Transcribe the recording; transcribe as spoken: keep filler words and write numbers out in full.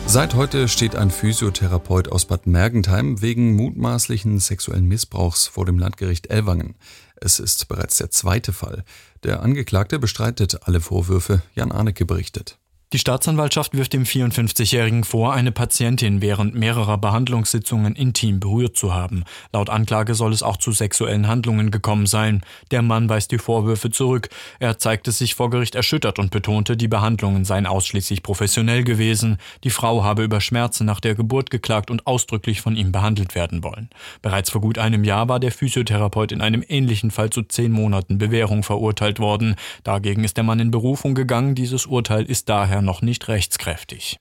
Seit heute steht ein Physiotherapeut aus Bad Mergentheim wegen mutmaßlichen sexuellen Missbrauchs vor dem Landgericht Ellwangen. Es ist bereits der zweite Fall. Der Angeklagte bestreitet alle Vorwürfe. Jan Arnecke berichtet. Die Staatsanwaltschaft wirft dem vierundfünfzigjährigen vor, eine Patientin während mehrerer Behandlungssitzungen intim berührt zu haben. Laut Anklage soll es auch zu sexuellen Handlungen gekommen sein. Der Mann weist die Vorwürfe zurück. Er zeigte sich vor Gericht erschüttert und betonte, die Behandlungen seien ausschließlich professionell gewesen. Die Frau habe über Schmerzen nach der Geburt geklagt und ausdrücklich von ihm behandelt werden wollen. Bereits vor gut einem Jahr war der Physiotherapeut in einem ähnlichen Fall zu zehn Monaten Bewährung verurteilt worden. Dagegen ist der Mann in Berufung gegangen. Dieses Urteil ist daher noch nicht rechtskräftig.